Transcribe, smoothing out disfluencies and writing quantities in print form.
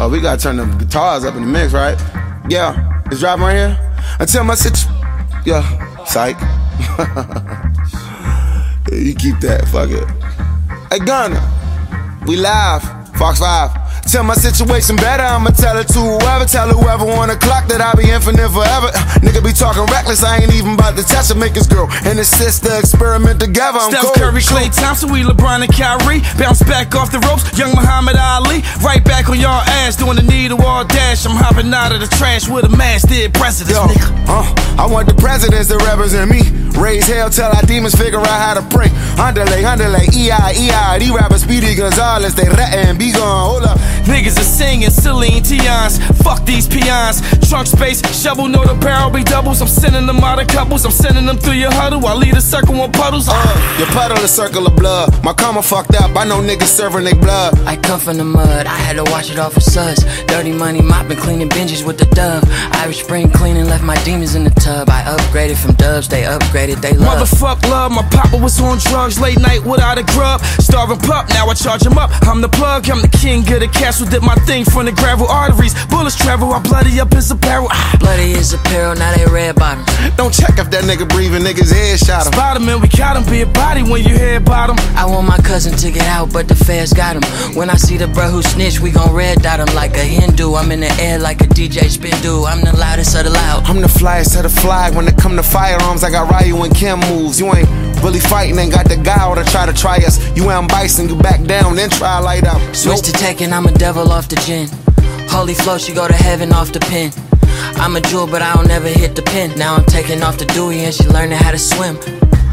Oh, we gotta turn the guitars up in the mix, right? Yeah, it's driving right here. Until my yeah, psych. Yeah, you keep that, fuck it. Hey, Gunna, we live, Fox 5. Tell my situation better, I'ma tell it to whoever. Tell whoever 1 o'clock that I'll be infinite forever. Nigga be talking reckless, I ain't even about to touch it. Make his girl and his sister experiment together. I'm Steph cold. Curry, Klay Thompson, we LeBron and Kyrie. Bounce back off the ropes, young Muhammad Ali. Right back on y'all ass, doing the needle-wall dash. I'm hopping out of the trash with a mask, dead presidents, nigga. I want the presidents to represent me. Raise hell, tell our demons figure out how to pray. Underlay, E.I. These rappers Speedy Gonzalez, they rattin', be gone, hold up. Niggas are singing Celine Tions. Fuck these peons. Trunk space, shovel, know the barrel be doubles. I'm sending them out of couples. I'm sending them through your huddle. I lead a circle on puddles. Your puddle a circle of blood. My karma fucked up. I know niggas serving they blood. I come from the mud. I had to wash it off with suds. Dirty money mopping, cleaning benches with the dove. Irish spring cleaning, left my demons in the tub. I upgraded from dubs. They upgraded, they love. Motherfuck love. My papa was on drugs. Late night without a grub. Starving pup. Now I charge him up. I'm the plug. I'm the king of the castle. Did my thing from the gravel arteries. Bullets travel. I bloody up his apparel. Bloody his apparel. Now they red bottom. Don't check if that nigga breathing. Niggas head shot him. Spot him and we got him. Be a body when you hear about him. I want my cousin to get out, but the feds got him. When I see the bruh who snitch, we gon' red dot him like a Hindu. I'm in the air like a DJ spin dude. I'm the loudest of the loud. I'm the flyest of the fly. When it come to firearms, I got Ryu and Kim moves. You ain't really fighting, ain't got the guile to try us. You am Bison, you back down, then try light up. Switch to Tekken, I'm a devil off the gin. Holy flow, she go to heaven off the pen. I'm a jewel, but I don't never hit the pin. Now I'm taking off the Dewey and she learning how to swim.